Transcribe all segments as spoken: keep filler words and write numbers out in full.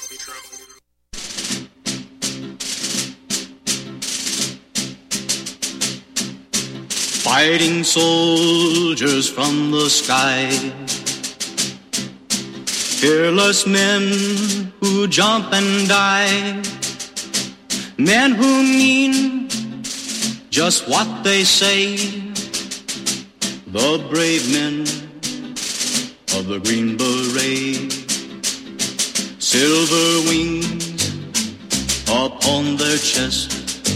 Fighting soldiers from the sky, fearless men who jump and die, men who mean just what they say, the brave men of the Green Beret, silver wings upon their chest.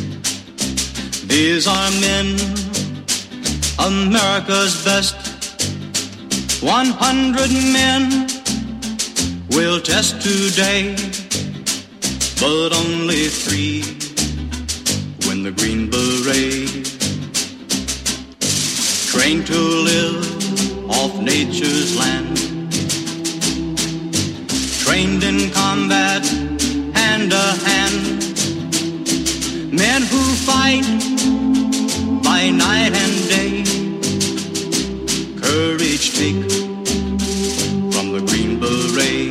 These are men, America's best. One hundred men will test today, but only three win the Green Beret. Trained to live off nature's land, trained in combat hand to hand, men who fight by night and day, courage take from the Green Beret,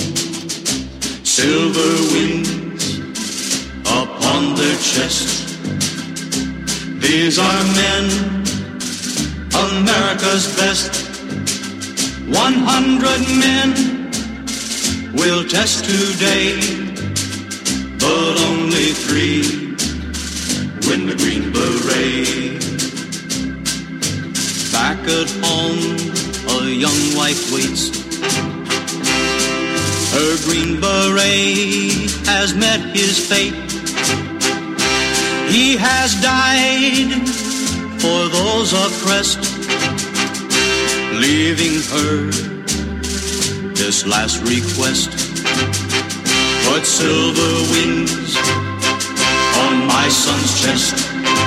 silver wings upon their chest. These are men, America's best. One hundred men will test today, but only three win the Green Beret. Back at home, a young wife waits. Her Green Beret has met his fate. He has died for those oppressed, leaving her this last request. Put silver wings on my son's chest.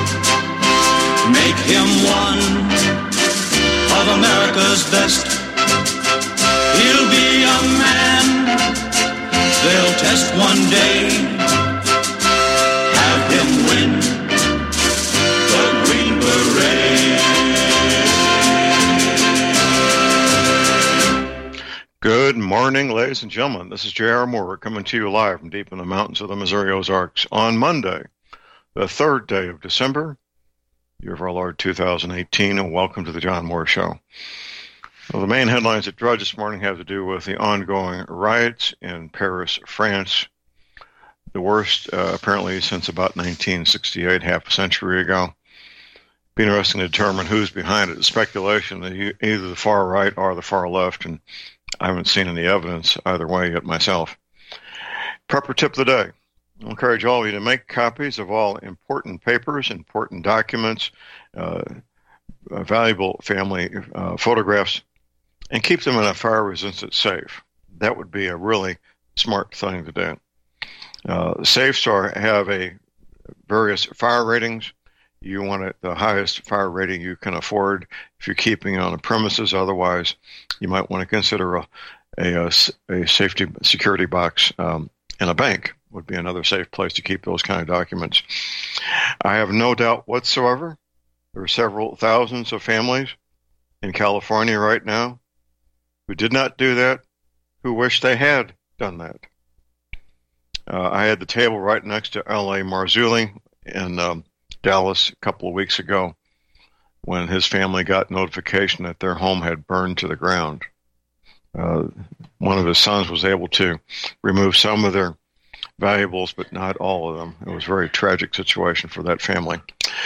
Make him one of America's best. He'll be a man they'll test one day. Have him win the Green Beret. Good morning, ladies and gentlemen. This is J R. Moore coming to you live from deep in the mountains of the Missouri Ozarks on Monday, the third day of December, year of our Lord two thousand eighteen, and welcome to the John Moore Show. Well, the main headlines at Drudge this morning have to do with the ongoing riots in Paris, France, the worst uh, apparently since about nineteen sixty-eight, half a century ago. Be interesting to determine who's behind it. It's speculation that you, either the far right or the far left, and I haven't seen any evidence either way yet myself. Prepper tip of the day. I encourage all of you to make copies of all important papers, important documents, uh, uh, valuable family uh, photographs, and keep them in a fire-resistant safe. That would be a really smart thing to do. Uh, safes are, have a various fire ratings. You want it, the highest fire rating you can afford if you're keeping it on the premises. Otherwise, you might want to consider a, a, a safety security box um, in a bank would be another safe place to keep those kind of documents. I have no doubt whatsoever there are several thousands of families in California right now who did not do that, who wish they had done that. Uh, I had the table right next to L A Marzulli in um, Dallas a couple of weeks ago when his family got notification that their home had burned to the ground. Uh, one of his sons was able to remove some of their valuables, but not all of them. It was a very tragic situation for that family.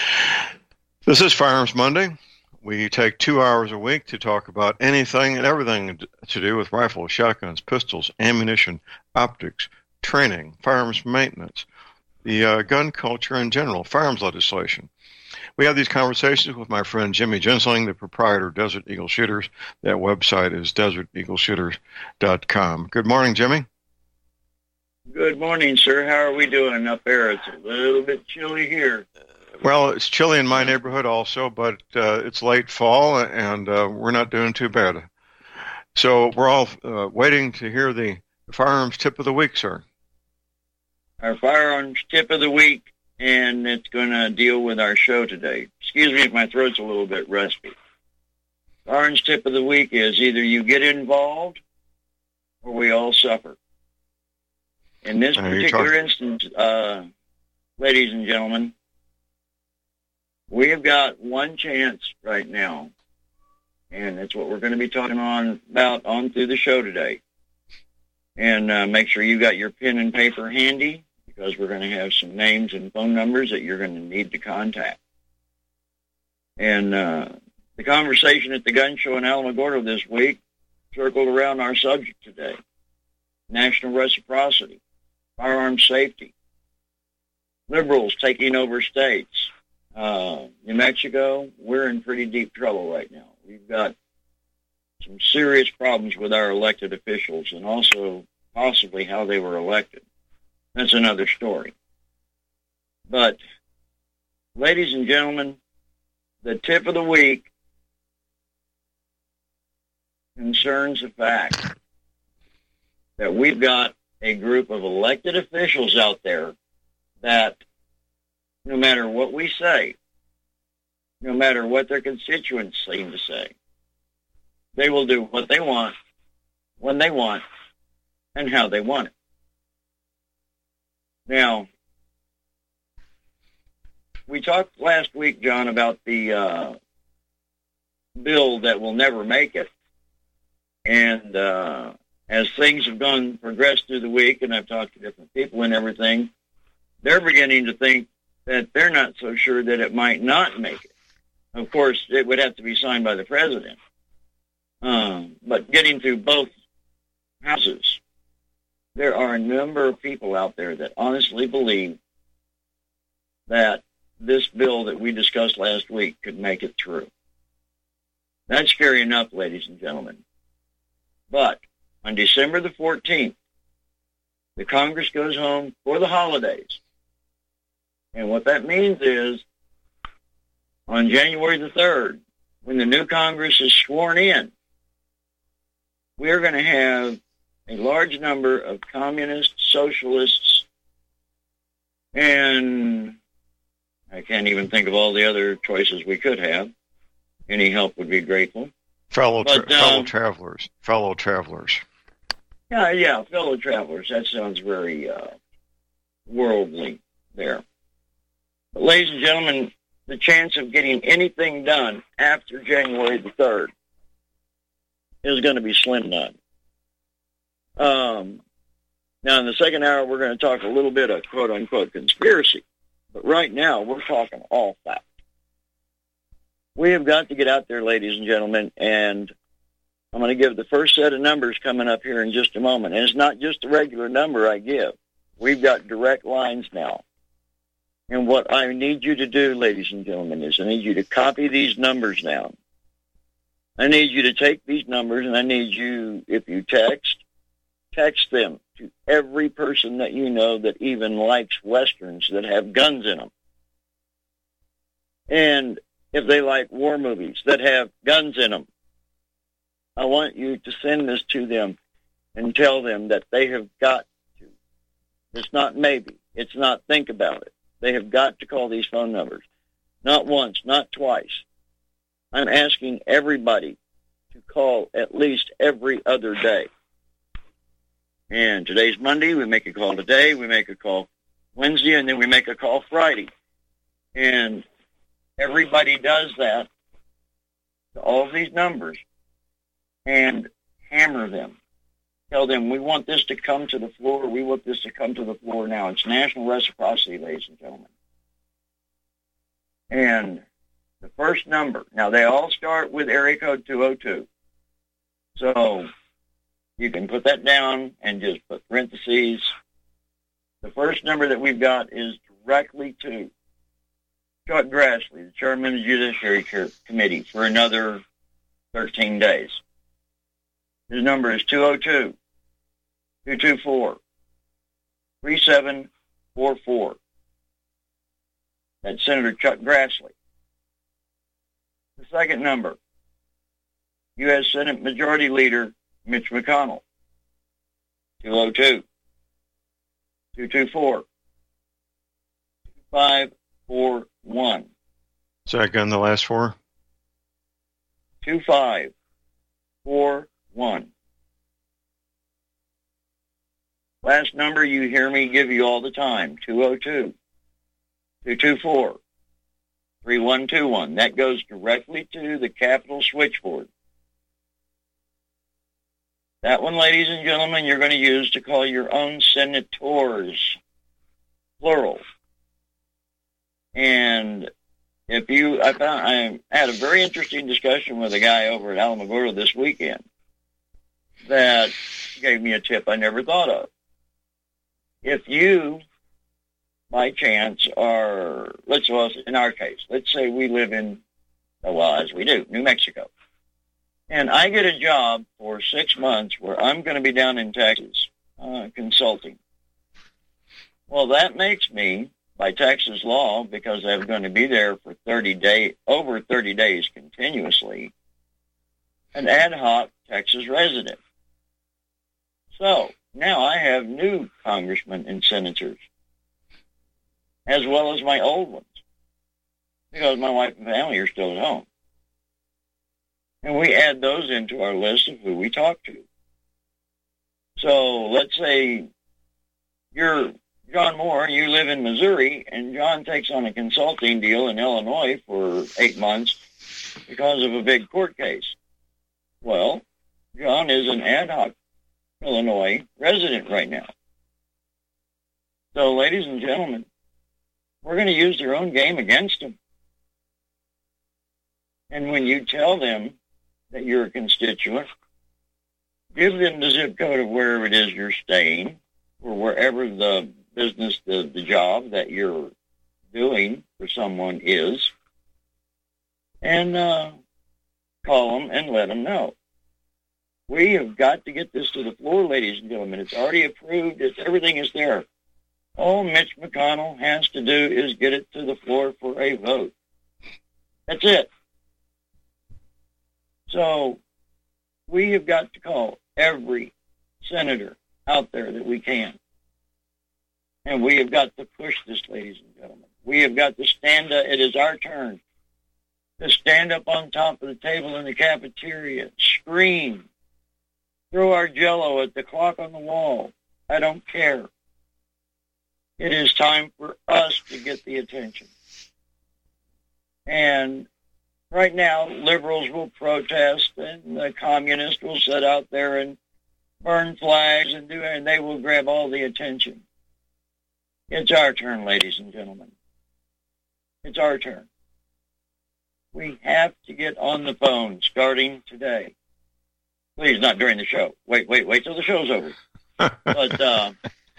This is Firearms Monday. We take two hours a week to talk about anything and everything to do with rifles, shotguns, pistols, ammunition, optics, training, firearms maintenance, the uh, gun culture in general, firearms legislation. We have these conversations with my friend Jimmy Gensling, the proprietor of Desert Eagle Shooters. That website is desert eagle shooters dot com. Good morning, Jimmy. Good morning, sir. How are we doing up there? It's a little bit chilly here. Well, it's chilly in my neighborhood also, but uh, it's late fall, and uh, we're not doing too bad. So we're all uh, waiting to hear the firearms tip of the week, sir. Our firearms tip of the week, and it's going to deal with our show today. Excuse me if my throat's a little bit rusty. Firearms tip of the week is either you get involved or we all suffer. In this Uh, you're particular talking- instance, uh, ladies and gentlemen, we have got one chance right now, and that's what we're going to be talking on about on through the show today. And uh, make sure you got your pen and paper handy, because we're going to have some names and phone numbers that you're going to need to contact. And uh, the conversation at the gun show in Alamogordo this week circled around our subject today: national reciprocity, firearms safety, liberals taking over states. Uh, New Mexico, we're in pretty deep trouble right now. We've got some serious problems with our elected officials, and also possibly how they were elected. That's another story. But, ladies and gentlemen, the tip of the week concerns the fact that we've got a group of elected officials out there that, no matter what we say, no matter what their constituents seem to say, they will do what they want, when they want, and how they want it. Now, we talked last week, John, about the uh, bill that will never make it. And uh, as things have gone, progressed through the week, and I've talked to different people and everything, they're beginning to think that they're not so sure that it might not make it. Of course, it would have to be signed by the president. Um, but getting through both houses, there are a number of people out there that honestly believe that this bill that we discussed last week could make it through. That's scary enough, ladies and gentlemen. But on December the fourteenth, the Congress goes home for the holidays. And what that means is, on January the third, when the new Congress is sworn in, we're going to have a large number of communists, socialists, and I can't even think of all the other choices we could have. Any help would be grateful. Fellow, tra- But, um, fellow travelers, fellow travelers. Yeah, yeah, fellow travelers. That sounds very uh, worldly there. But ladies and gentlemen, the chance of getting anything done after January the third is going to be slim none. Um, now, in the second hour, we're going to talk a little bit of quote-unquote conspiracy. But right now, we're talking all fact. We have got to get out there, ladies and gentlemen, and I'm going to give the first set of numbers coming up here in just a moment. And it's not just a regular number I give. We've got direct lines now. And what I need you to do, ladies and gentlemen, is I need you to copy these numbers down. I need you to take these numbers, and I need you, if you text, text them to every person that you know that even likes Westerns that have guns in them. And if they like war movies that have guns in them, I want you to send this to them and tell them that they have got to. It's not maybe. It's not think about it. They have got to call these phone numbers. Not once, not twice. I'm asking everybody to call at least every other day. And today's Monday. We make a call today. We make a call Wednesday, and then we make a call Friday. And everybody does that to all of these numbers and hammer them. Tell them, we want this to come to the floor. We want this to come to the floor now. It's national reciprocity, ladies and gentlemen. And the first number, now they all start with area code two oh two. So you can put that down and just put parentheses. The first number that we've got is directly to Chuck Grassley, the chairman of the Judiciary Committee, for another thirteen days. His number is two oh two, two two four, three seven four four. That's Senator Chuck Grassley. The second number, U S Senate Majority Leader Mitch McConnell, two oh two, two two four, two five four one. Is that again the last four? two five four one. Last number you hear me give you all the time, two oh two, two two four, three one two one. That goes directly to the Capitol switchboard. That one, ladies and gentlemen, you're going to use to call your own senators, plural. And if you, I found, I had a very interesting discussion with a guy over at Alamogordo this weekend that gave me a tip I never thought of. If you, by chance, are, let's, well, in our case, let's say we live in, well, as we do, New Mexico. And I get a job for six months where I'm going to be down in Texas uh, consulting. Well, that makes me, by Texas law, because I'm going to be there for thirty days, over thirty days continuously, an ad hoc Texas resident. So now I have new congressmen and senators, as well as my old ones, because my wife and family are still at home. And we add those into our list of who we talk to. So let's say you're John Moore, you live in Missouri, and John takes on a consulting deal in Illinois for eight months because of a big court case. Well, John is an ad hoc Illinois resident right now. So, ladies and gentlemen, we're going to use their own game against them. And when you tell them that you're a constituent, give them the zip code of wherever it is you're staying, or wherever the business, the, the job that you're doing for someone is, and uh, call them and let them know. We have got to get this to the floor, ladies and gentlemen. It's already approved. It's, everything is there. All Mitch McConnell has to do is get it to the floor for a vote. That's it. So we have got to call every senator out there that we can. And we have got to push this, ladies and gentlemen. We have got to stand up. It is our turn to stand up on top of the table in the cafeteria, scream, throw our Jell-O at the clock on the wall. I don't care. It is time for us to get the attention. And right now, liberals will protest, and the communists will sit out there and burn flags and do, and they will grab all the attention. It's our turn, ladies and gentlemen. It's our turn. We have to get on the phone starting today. Please, not during the show. Wait, wait, wait till the show's over. But uh,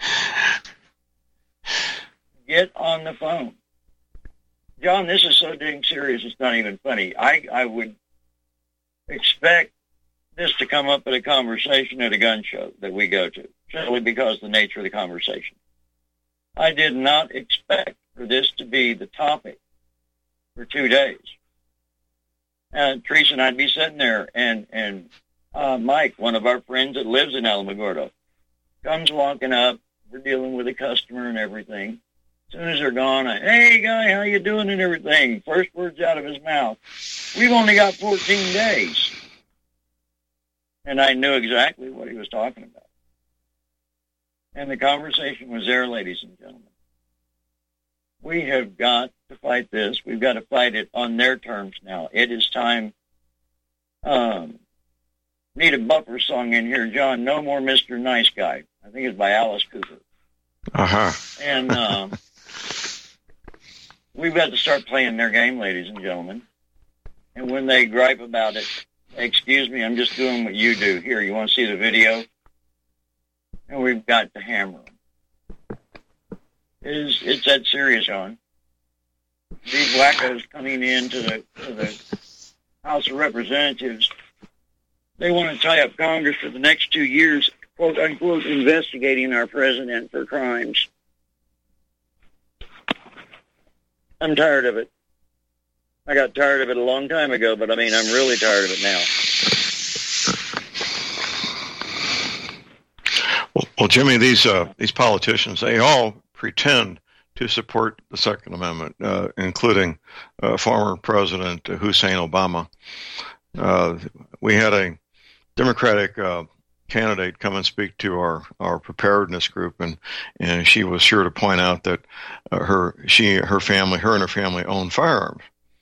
get on the phone. John, this is so dang serious, it's not even funny. I, I would expect this to come up at a conversation at a gun show that we go to, simply because of the nature of the conversation. I did not expect for this to be the topic for two days. And Teresa and I'd be sitting there, and, and uh, Mike, one of our friends that lives in Alamogordo, comes walking up. We're dealing with a customer and everything. As soon as they're gone, I, hey, guy, how you doing and everything? First words out of his mouth, we've only got fourteen days. And I knew exactly what he was talking about. And the conversation was there, ladies and gentlemen. We have got to fight this. We've got to fight it on their terms now. It is time. Um, need a buffer song in here, John. No more Mister Nice Guy. I think it's by Alice Cooper. Uh-huh. And um, we've got to start playing their game, ladies and gentlemen. And when they gripe about it, excuse me, I'm just doing what you do. Here, you want to see the video? And we've got to hammer them. It is, it's that serious, on. These wackos coming into the, to the House of Representatives, they want to tie up Congress for the next two years, quote, unquote, investigating our president for crimes. I'm tired of it. I got tired of it a long time ago, but I mean, I'm really tired of it now. Well, well Jimmy, these uh, these politicians, they all pretend to support the Second Amendment, uh, including uh, former President Hussein Obama. Uh, we had a Democratic uh, candidate come and speak to our, our preparedness group, and, and she was sure to point out that uh, her she her family her and her family own firearms.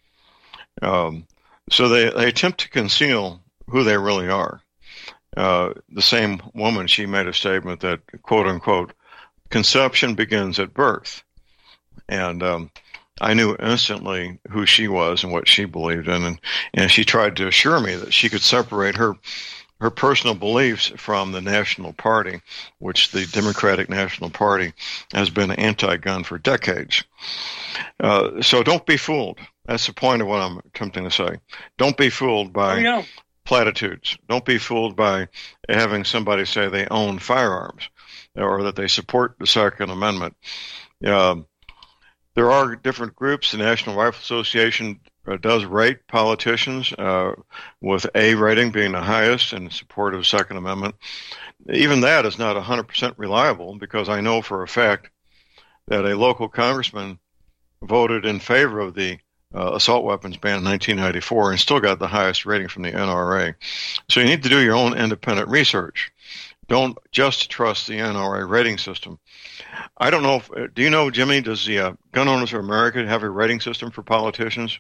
Um, so they, they attempt to conceal who they really are. Uh, the same woman, she made a statement that, quote unquote, conception begins at birth. And um, I knew instantly who she was and what she believed in. And, and she tried to assure me that she could separate her her personal beliefs from the National Party, which the Democratic National Party has been anti-gun for decades. Uh, so don't be fooled. That's the point of what I'm attempting to say. Don't be fooled by... Oh, yeah. platitudes. Don't be fooled by having somebody say they own firearms or that they support the Second Amendment. Um, there are different groups. The National Rifle Association uh, does rate politicians, uh, with A rating being the highest in support of the Second Amendment. Even that is not one hundred percent reliable, because I know for a fact that a local congressman voted in favor of the Uh, assault weapons ban in nineteen ninety-four and still got the highest rating from the N R A. So you need to do your own independent research. Don't just trust the N R A rating system. I don't know if, do you know, Jimmy, does the uh, Gun Owners of America have a rating system for politicians?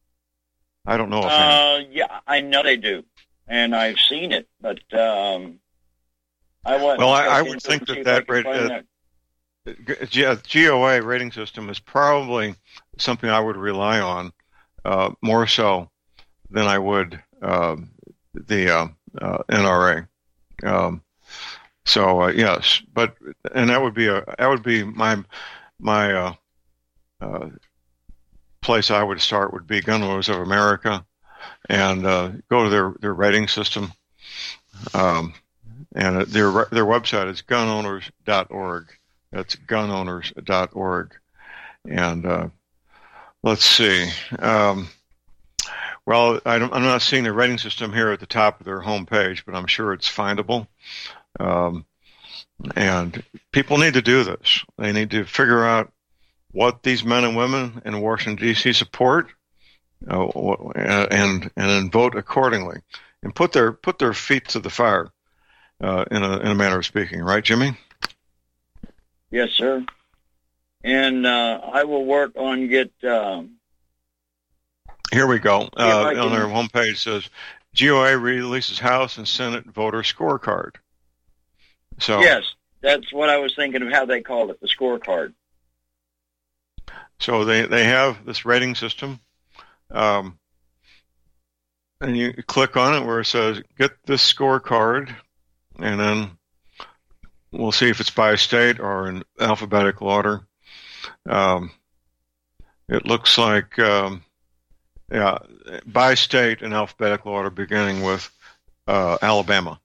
I don't know if uh, yeah, I know they do, and I've seen it, but um, I want. Well, I, I would think that that, rate, uh, that G O A rating system is probably something I would rely on uh, more so than I would uh, the uh, uh, N R A. Um, so uh, yes, but and that would be a that would be my my uh, uh, place I would start would be Gun Owners of America, and uh, go to their their rating system. Um, and their their website is gun owners dot org. That's gun owners dot org, and uh, let's see. Um, well, I don't, I'm not seeing the rating system here at the top of their homepage, but I'm sure it's findable. Um, and people need to do this. They need to figure out what these men and women in Washington, D C support, uh, and and then vote accordingly, and put their put their feet to the fire, uh, in a in a manner of speaking. Right, Jimmy? Yes, sir. And uh, I will work on get. Um, Here we go. Uh, can... On their homepage it says G O A releases House and Senate voter scorecard. So yes, that's what I was thinking of how they called it, the scorecard. So they, they have this rating system, um, and you click on it where it says get this scorecard, and then we'll see if it's by state or in alphabetical order. Um, it looks like, um, yeah, by state in alphabetical order, beginning with uh, Alabama.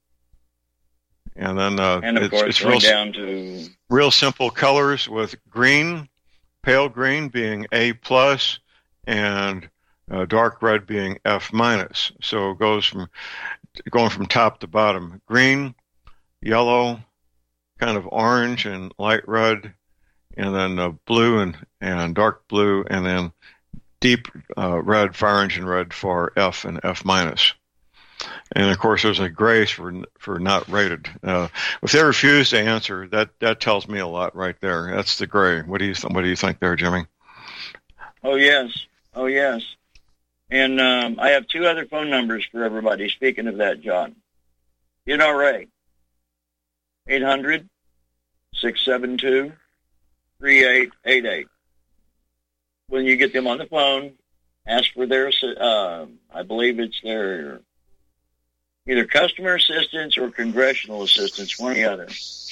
And then uh, and of it's, course, it's going real, down to real simple colors with green, pale green being A plus, and uh, dark red being F minus. So it goes from going from top to bottom: green, yellow, kind of orange and light red, and then uh, blue and, and dark blue, and then deep uh, red, fire engine red for F and F minus. And of course, there's a gray for for not rated. Uh, if they refuse to answer, that, that tells me a lot right there. That's the gray. What do you th- what do you think there, Jimmy? Oh yes, oh yes. And um, I have two other phone numbers for everybody. Speaking of that, John, N R A eight hundred, six seven two, three eight eight eight. When you get them on the phone, ask for their, uh, I believe it's their either customer assistance or congressional assistance, one or the other.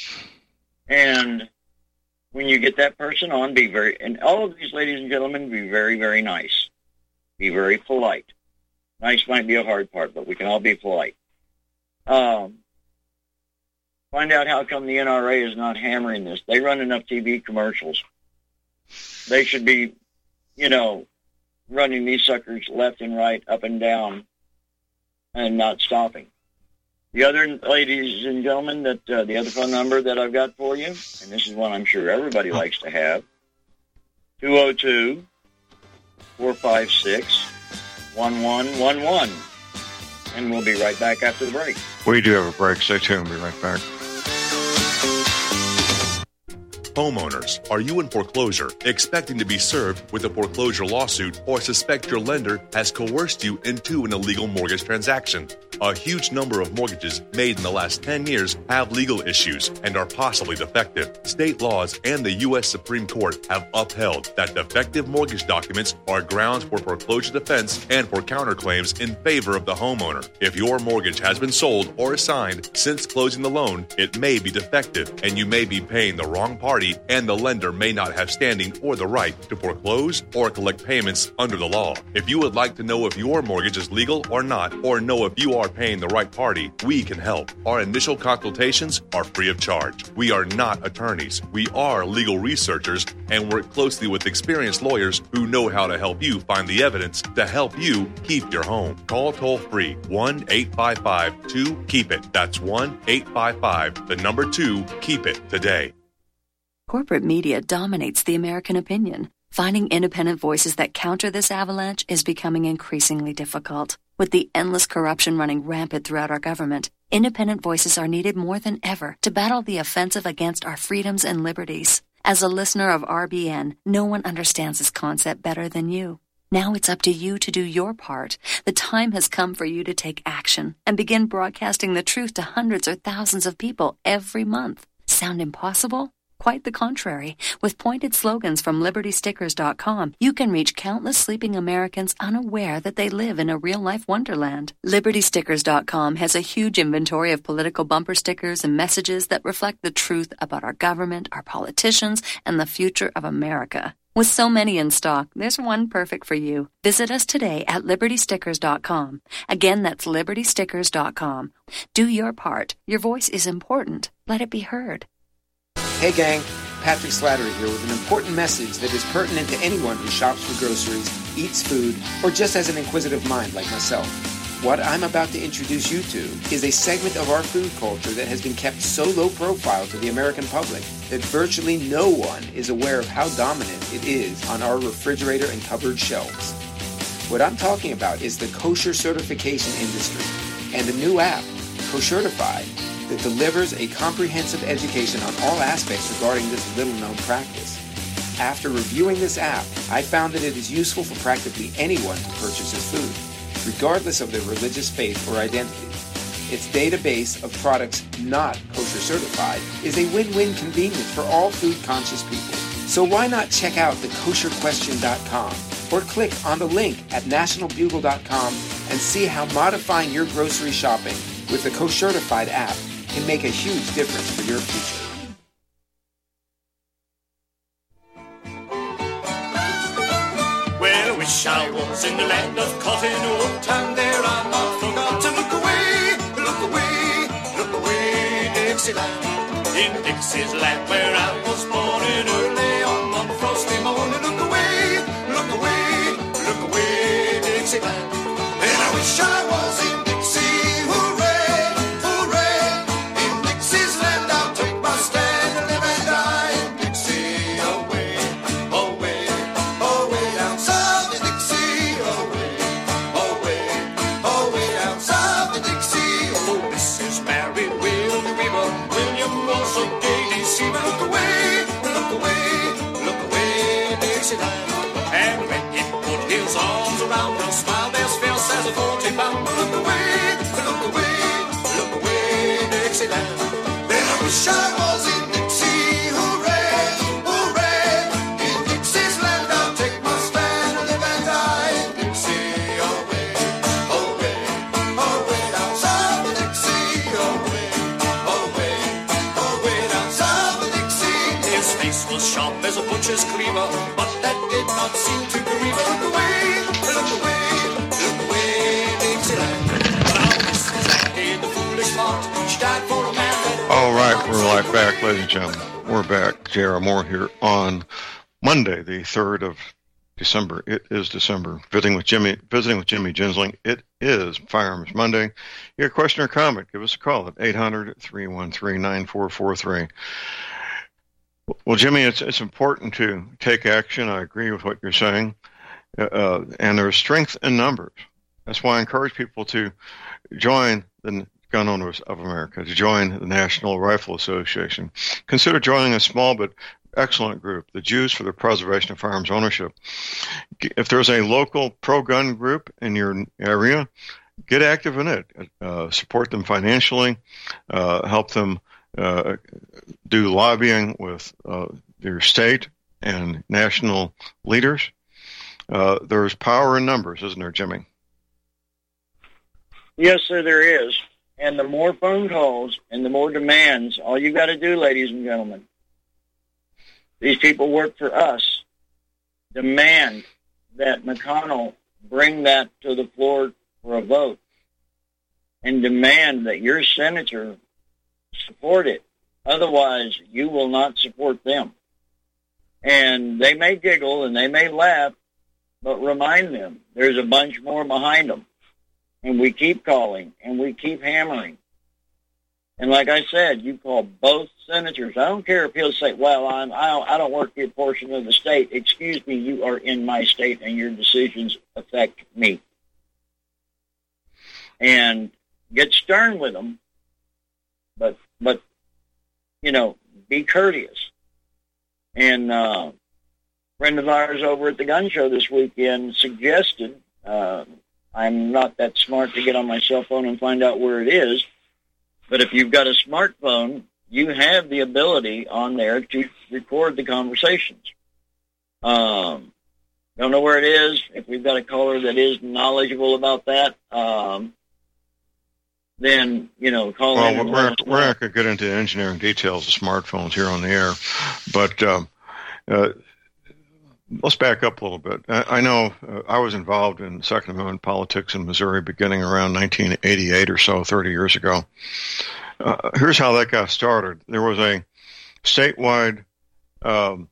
And when you get that person on, be very, and all of these ladies and gentlemen, be very, very nice. Be very polite. Nice might be a hard part, but we can all be polite. Um, find out how come the N R A is not hammering this. They run enough T V commercials. They should be, you know, running these suckers left and right, up and down, and not stopping. The other, ladies and gentlemen, that uh, the other phone number that I've got for you, and this is one I'm sure everybody likes to have, two oh two, four five six, one one one one. and we'll be right back after the break. We do have a break. Stay tuned. We'll be right back. Homeowners, are you in foreclosure, expecting to be served with a foreclosure lawsuit, or suspect your lender has coerced you into an illegal mortgage transaction? A huge number of mortgages made in the last ten years have legal issues and are possibly defective. State laws and the U S Supreme Court have upheld that defective mortgage documents are grounds for foreclosure defense and for counterclaims in favor of the homeowner. If your mortgage has been sold or assigned since closing the loan, it may be defective and you may be paying the wrong party, and the lender may not have standing or the right to foreclose or collect payments under the law. If you would like to know if your mortgage is legal or not, or know if you are paying the right party, we can help. Our initial consultations are free of charge. We are not attorneys. We are legal researchers and work closely with experienced lawyers who know how to help you find the evidence to help you keep your home. Call toll-free one eight five five two keep it. That's one eight five five, the number two, keep it today. Corporate media dominates the American opinion. Finding independent voices that counter this avalanche is becoming increasingly difficult. With the endless corruption running rampant throughout our government, independent voices are needed more than ever to battle the offensive against our freedoms and liberties. As a listener of R B N, no one understands this concept better than you. Now it's up to you to do your part. The time has come for you to take action and begin broadcasting the truth to hundreds or thousands of people every month. Sound impossible? Quite the contrary. With pointed slogans from Liberty Stickers dot com, you can reach countless sleeping Americans unaware that they live in a real-life wonderland. Liberty Stickers dot com has a huge inventory of political bumper stickers and messages that reflect the truth about our government, our politicians, and the future of America. With so many in stock, there's one perfect for you. Visit us today at Liberty Stickers dot com. Again, that's Liberty Stickers dot com. Do your part. Your voice is important. Let it be heard. Hey gang, Patrick Slattery here with an important message that is pertinent to anyone who shops for groceries, eats food, or just has an inquisitive mind like myself. What I'm about to introduce you to is a segment of our food culture that has been kept so low profile to the American public that virtually no one is aware of how dominant it is on our refrigerator and cupboard shelves. What I'm talking about is the kosher certification industry and a new app, Koshertified, that delivers a comprehensive education on all aspects regarding this little-known practice. After reviewing this app, I found that it is useful for practically anyone who purchases food, regardless of their religious faith or identity. Its database of products not kosher certified is a win-win convenience for all food-conscious people. So why not check out the kosher question dot com or click on the link at national bugle dot com and see how modifying your grocery shopping with the Koshertified app can make a huge difference for your future. Well, I wish I was in the land of cotton wool, and there I'm not forgot to look away, look away, look away, Dixieland. In Dixie's land where I was born in early on one frosty morning, look away, look away, look away, Dixieland. And I wish I was in Dixie, hooray, hooray. In Dixie's land I'll take my stand and live and die in Dixie, away, away, away down south in Dixie, away, away, away down south in Dixie. Oh, Missus Mary Will Weaver, William was a gay deceiver. Look away, look away, look away, Dixieland. And when he put his arms around her, smiled as fierce as a forty pound. Look away, look away, look away, Dixieland. Then I wish I was in Dixie, hooray, hooray. In Dixie's land I'll take my stand and live and die in Dixie, away, away, away down south in Dixie, away, away, away down south in Dixie. His face was sharp as a butcher's cleaver, but that did not seem to grieve her. Look away, look away, look away, Dixieland. But our Missus Mac did the foolish part. She died for a man that... All right, we're right back, ladies and gentlemen. We're back. J R. Moore here on Monday, the third of December. It is December. Visiting with Jimmy, visiting with Jimmy Ginsling. It is Firearms Monday. Your question or comment, give us a call at eight hundred, three one three, nine four four three. Well, Jimmy, it's it's important to take action. I agree with what you're saying. Uh, and there's strength in numbers. That's why I encourage people to join the Gun Owners of America, to join the National Rifle Association. Consider joining a small but excellent group, the Jews for the Preservation of Firearms Ownership. If there's a local pro-gun group in your area, get active in it. Uh, support them financially, uh, help them uh, do lobbying with uh, your state and national leaders. Uh, there's power in numbers, isn't there, Jimmy? Yes, sir, there is. And the more phone calls and the more demands, all you got to do, ladies and gentlemen, these people work for us, demand that McConnell bring that to the floor for a vote, and demand that your senator support it. Otherwise, you will not support them. And they may giggle and they may laugh, but remind them there's a bunch more behind them. And we keep calling and we keep hammering. And like I said, you call both senators. I don't care if he'll say, well, I'm, I, don't, I don't work for a portion of the state. Excuse me, you are in my state and your decisions affect me. And get stern with them, but, but you know, be courteous. And uh, a friend of ours over at the gun show this weekend suggested, uh, I'm not that smart to get on my cell phone and find out where it is, but if you've got a smartphone, you have the ability on there to record the conversations. Um, don't know where it is. If we've got a caller that is knowledgeable about that, um, then, you know, call well, in. Well, we're, we're not going to get into the engineering details of smartphones here on the air, but um, uh, let's back up a little bit. I, I know uh, I was involved in Second Amendment politics in Missouri beginning around nineteen eighty-eight or so, thirty years ago. Uh, here's how that got started. There was a statewide um,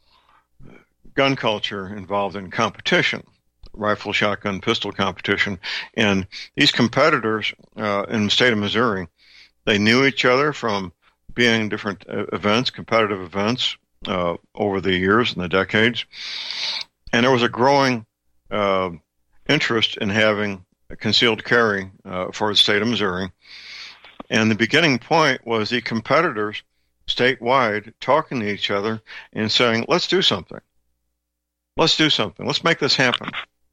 gun culture involved in competition, rifle, shotgun, pistol competition. And these competitors uh, in the state of Missouri, they knew each other from being different uh, events, competitive events, uh, over the years and the decades. And there was a growing uh, interest in having a concealed carry uh, for the state of Missouri. And the beginning point was the competitors statewide talking to each other and saying, let's do something. Let's do something. Let's make this happen.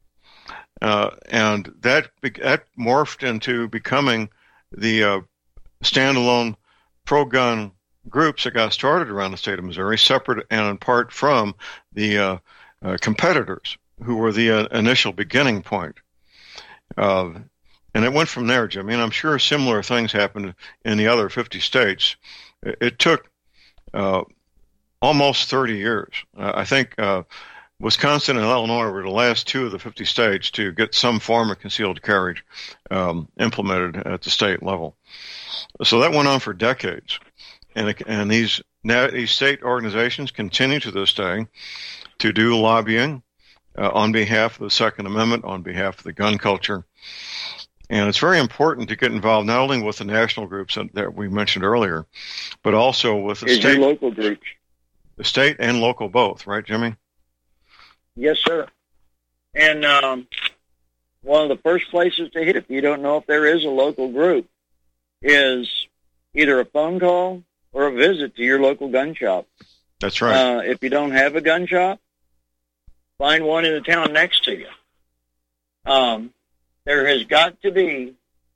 Uh, and that that morphed into becoming the uh, standalone pro-gun groups that got started around the state of Missouri, separate and apart from the uh, uh, competitors who were the uh, initial beginning point. Uh, and it went from there, Jimmy, and I'm sure similar things happened in the other fifty states. It, it took uh, almost thirty years. Uh, I think uh, Wisconsin and Illinois were the last two of the fifty states to get some form of concealed carry um, implemented at the state level. So that went on for decades. And, and these, these state organizations continue to this day to do lobbying uh, on behalf of the Second Amendment, on behalf of the gun culture. And it's very important to get involved not only with the national groups that, that we mentioned earlier, but also with the Is state, your local groups. The state and local both, right, Jimmy? Yes, sir. And um, one of the first places to hit, if you don't know if there is a local group, is either a phone call or a visit to your local gun shop. That's right. Uh, if you don't have a gun shop, find one in the town next to you. Um, there has got to be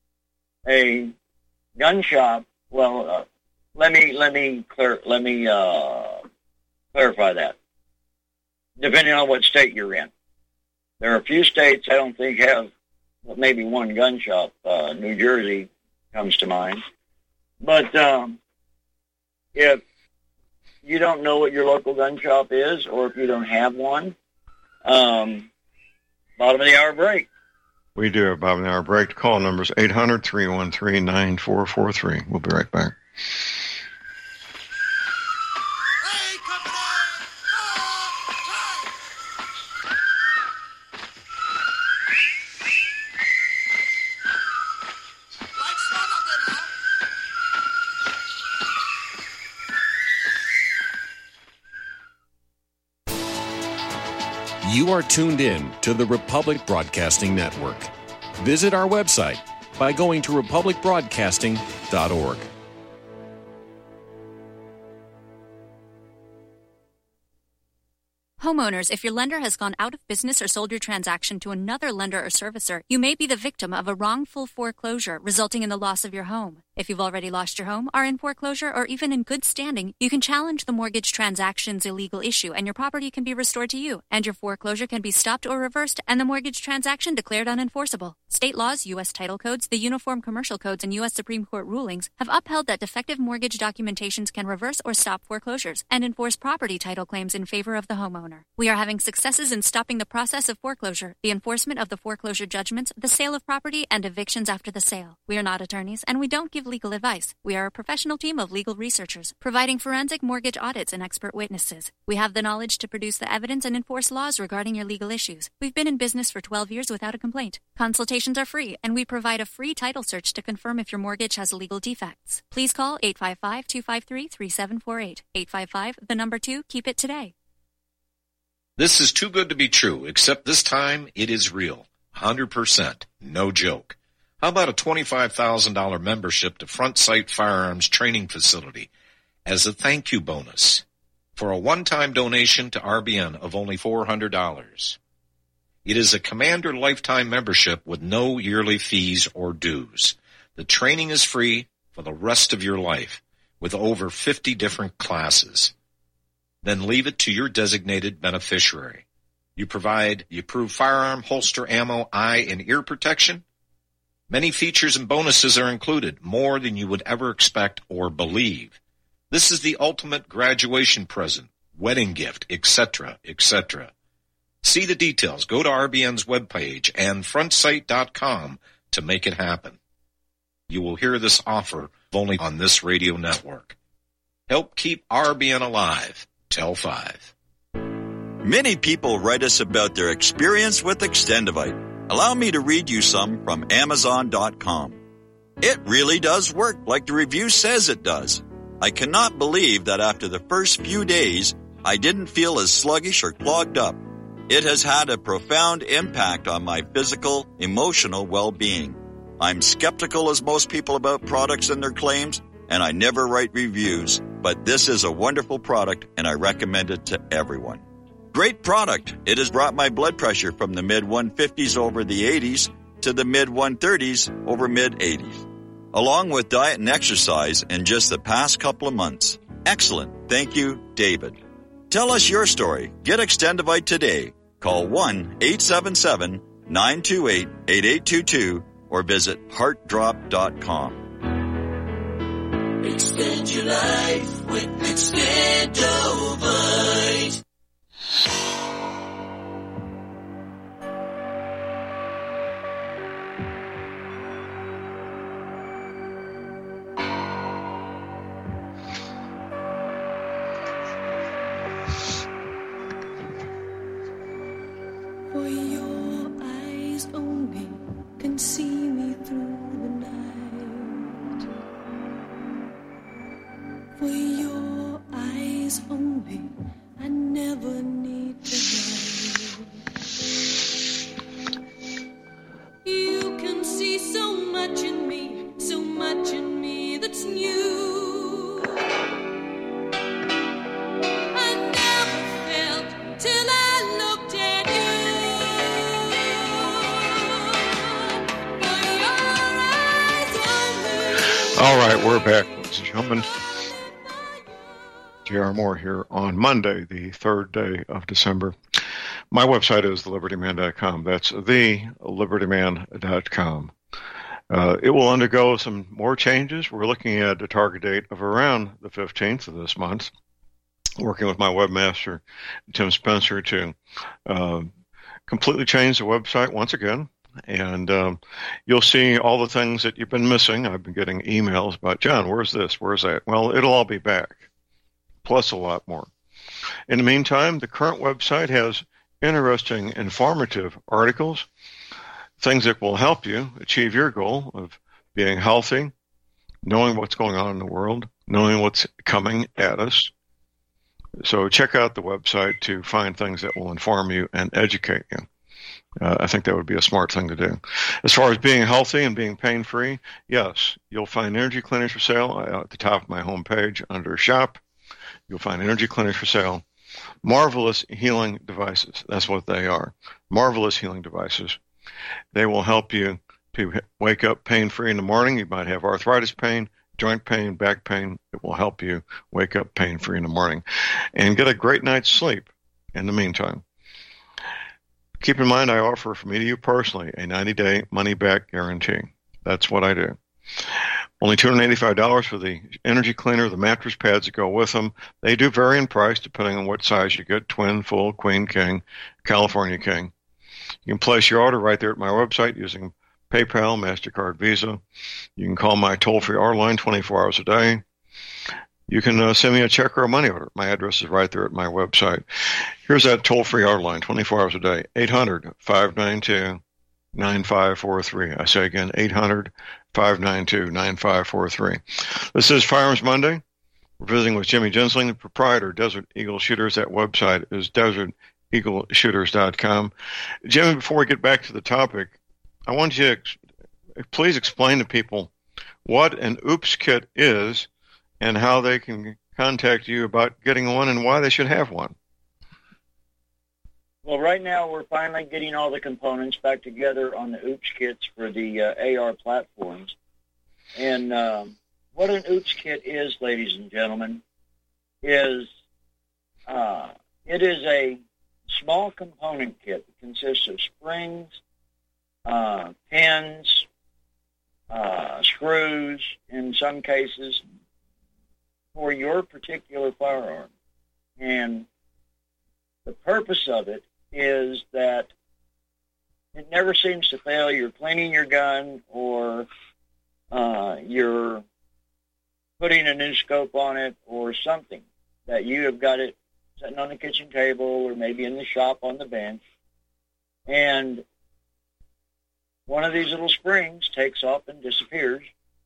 a gun shop. Well, uh, let me let me clear, let me uh, clarify that. Depending on what state you're in, there are a few states I don't think have well, maybe one gun shop. Uh, New Jersey comes to mind, but um, if you don't know what your local gun shop is, or if you don't have one, um, bottom of the hour break. We do have bottom of the hour break. The call number is eight hundred, three one three, nine four four three. We'll be right back. You are tuned in to the Republic Broadcasting Network. Visit our website by going to republic broadcasting dot org. Homeowners, if your lender has gone out of business or sold your transaction to another lender or servicer, you may be the victim of a wrongful foreclosure resulting in the loss of your home. If you've already lost your home, are in foreclosure, or even in good standing, you can challenge the mortgage transaction's illegal issue and your property can be restored to you, and your foreclosure can be stopped or reversed and the mortgage transaction declared unenforceable. State laws, U S title codes, the Uniform Commercial Codes, and U S Supreme Court rulings have upheld that defective mortgage documentations can reverse or stop foreclosures and enforce property title claims in favor of the homeowner. We are having successes in stopping the process of foreclosure, the enforcement of the foreclosure judgments, the sale of property, and evictions after the sale. We are not attorneys, and we don't give legal advice. We are a professional team of legal researchers, providing forensic mortgage audits and expert witnesses. We have the knowledge to produce the evidence and enforce laws regarding your legal issues. We've been in business for twelve years without a complaint. Consultations are free, and we provide a free title search to confirm if your mortgage has legal defects. Please call eight five five, two five three, three seven four eight. eight five five, the number two, keep it today. This is too good to be true, except this time it is real. one hundred percent. No joke. How about a twenty-five thousand dollars membership to Front Sight Firearms Training Facility as a thank you bonus for a one-time donation to R B N of only four hundred dollars? It is a Commander lifetime membership with no yearly fees or dues. The training is free for the rest of your life with over fifty different classes. Then leave it to your designated beneficiary. You provide the approved firearm, holster, ammo, eye, and ear protection. Many features and bonuses are included, more than you would ever expect or believe. This is the ultimate graduation present, wedding gift, et cetera, et cetera. See the details. Go to R B N's webpage and front sight dot com to make it happen. You will hear this offer only on this radio network. Help keep R B N alive. Tell five. Many people write us about their experience with Extendivite. Allow me to read you some from amazon dot com. It really does work like the review says it does. I cannot believe that after the first few days, I didn't feel as sluggish or clogged up. It has had a profound impact on my physical, emotional well-being. I'm skeptical as most people about products and their claims, and I never write reviews, but this is a wonderful product and I recommend it to everyone. Great product. It has brought my blood pressure from the mid one fifties over the eighties to the mid one thirties over mid eighties, along with diet and exercise in just the past couple of months. Excellent. Thank you, David. Tell us your story. Get Extendivite today. Call one eight seven seven, nine two eight, eight eight two two or visit heart drop dot com. Extend your life with Extendovite. For your eyes only can see me through the night. For your eyes only, I never need to hide. You can see so much in me, so much in me that's new. I never felt till I looked at you. For your eyes only. All right, we're back, ladies and gentlemen. J R. Moore here on Monday, the third day of December. My website is the liberty man dot com. That's the liberty man dot com. Uh, it will undergo some more changes. We're looking at a target date of around the fifteenth of this month, working with my webmaster, Tim Spencer, to uh, completely change the website once again. And um, you'll see all the things that you've been missing. I've been getting emails about, John, where's this? Where's that? Well, it'll all be back, plus a lot more. In the meantime, the current website has interesting, informative articles, things that will help you achieve your goal of being healthy, knowing what's going on in the world, knowing what's coming at us. So check out the website to find things that will inform you and educate you. Uh, I think that would be a smart thing to do. As far as being healthy and being pain-free, yes, you'll find energy clinics for sale at the top of my homepage under Shop. You'll find energy clinics for sale. Marvelous healing devices. That's what they are. Marvelous healing devices. They will help you to wake up pain-free in the morning. You might have arthritis pain, joint pain, back pain. It will help you wake up pain-free in the morning and get a great night's sleep in the meantime. Keep in mind, I offer from me to you personally a ninety-day money-back guarantee. That's what I do. Only two hundred eighty-five dollars for the energy cleaner, the mattress pads that go with them. They do vary in price depending on what size you get, twin, full, queen, king, California king. You can place your order right there at my website using PayPal, MasterCard, Visa. You can call my toll-free R line twenty-four hours a day. You can uh, send me a check or a money order. My address is right there at my website. Here's that toll-free R line, twenty-four hours a day, eight hundred, five nine two, nine five four three. I say again, eight hundred, five nine two, nine five four three. This is Firearms Monday. We're visiting with Jimmy Gensling, the proprietor of Desert Eagle Shooters. That website is desert eagle shooters dot com. Jimmy, before we get back to the topic, I want you to ex- please explain to people what an OOPS kit is and how they can contact you about getting one and why they should have one. Well, right now we're finally getting all the components back together on the OOPS kits for the uh, A R platforms. And um, what an OOPS kit is, ladies and gentlemen, is uh, it is a small component kit that consists of springs, uh, pins, uh, screws, in some cases, for your particular firearm. And the purpose of it is that it never seems to fail. You're cleaning your gun or uh, you're putting a new scope on it or something that you have got it sitting on the kitchen table or maybe in the shop on the bench. And one of these little springs takes off and disappears.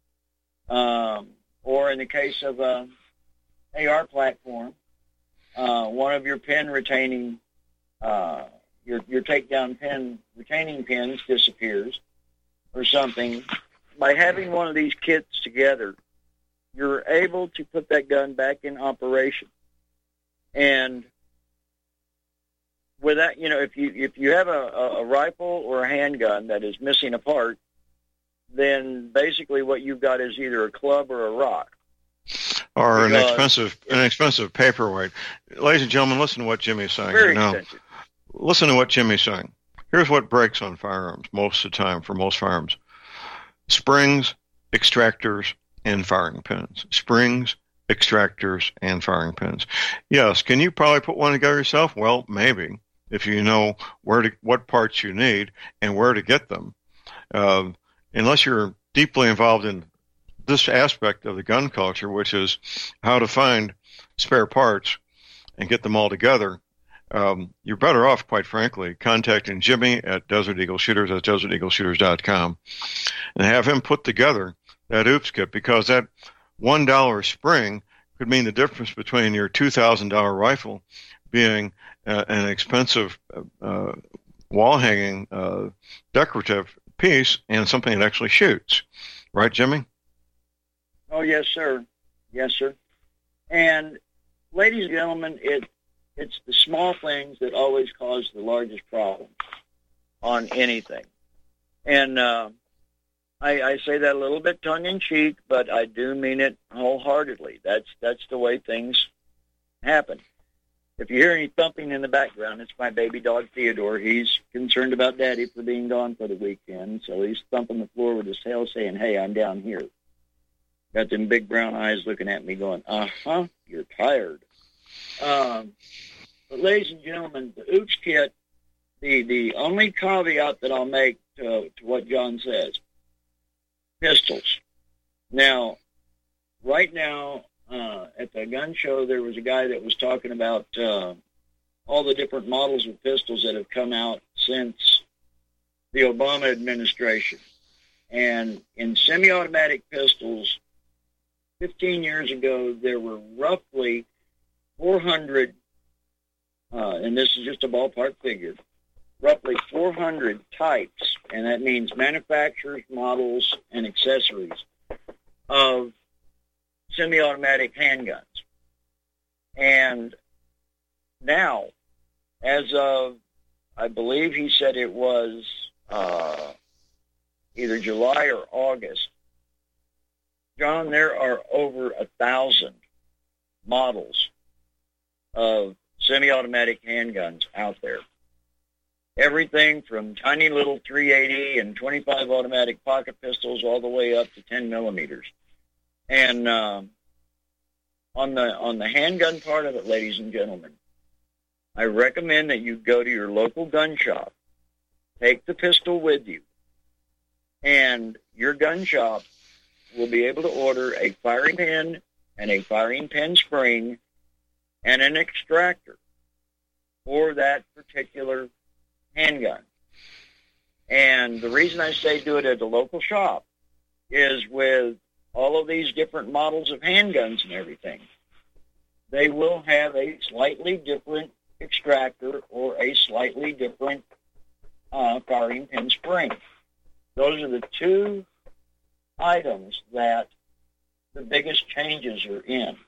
Um, or in the case of a A R platform, uh, one of your pin retaining, uh, your your takedown pin retaining pins disappears or something. By having one of these kits together, you're able to put that gun back in operation. And with that, you know, if you if you have a, a rifle or a handgun that is missing a part, then basically what you've got is either a club or a rock. Or because an expensive an expensive paperweight. Ladies and gentlemen, listen to what Jimmy's saying. Very now, expensive. Listen to what Jimmy's saying. Here's what breaks on firearms most of the time for most firearms. Springs, extractors, and firing pins. Springs, extractors, and firing pins. Yes, can you probably put one together yourself? Well, maybe, if you know where to, what parts you need and where to get them. Uh, unless you're deeply involved in this aspect of the gun culture, which is how to find spare parts and get them all together, um, you're better off, quite frankly, contacting Jimmy at Desert Eagle Shooters, at desert eagle shooters dot com, and have him put together that OOPS kit, because that one dollar spring could mean the difference between your two thousand dollars rifle being uh, an expensive uh, wall-hanging uh, decorative piece and something that actually shoots. Right, Jimmy? Oh, yes, sir. Yes, sir. And, ladies and gentlemen, it it's the small things that always cause the largest problem on anything. And uh, I, I say that a little bit tongue-in-cheek, but I do mean it wholeheartedly. That's that's the way things happen. If you hear any thumping in the background, it's my baby dog, Theodore. He's concerned about Daddy for being gone for the weekend, so he's thumping the floor with his tail saying, hey, I'm down here. Got them big brown eyes looking at me going, uh-huh, you're tired. Um, but ladies and gentlemen, the OOPS kit, the, the only caveat that I'll make to, to what John says, pistols. Now, right now, uh, at the gun show, there was a guy that was talking about uh, all the different models of pistols that have come out since the Obama administration. And in semi-automatic pistols, fifteen years ago, there were roughly four hundred, uh, and this is just a ballpark figure, roughly four hundred types, and that means manufacturers, models, and accessories of semi-automatic handguns. And now, as of, I believe he said it was uh, either July or August, John, there are over a thousand models of semi-automatic handguns out there. Everything from tiny little three eighty and twenty-five automatic pocket pistols all the way up to ten millimeters. And uh, on the on the handgun part of it, ladies and gentlemen, I recommend that you go to your local gun shop, take the pistol with you, and your gun shop will be able to order a firing pin and a firing pin spring and an extractor for that particular handgun. And the reason I say do it at a local shop is with all of these different models of handguns and everything, they will have a slightly different extractor or a slightly different uh, firing pin spring. Those are the two items that the biggest changes are in.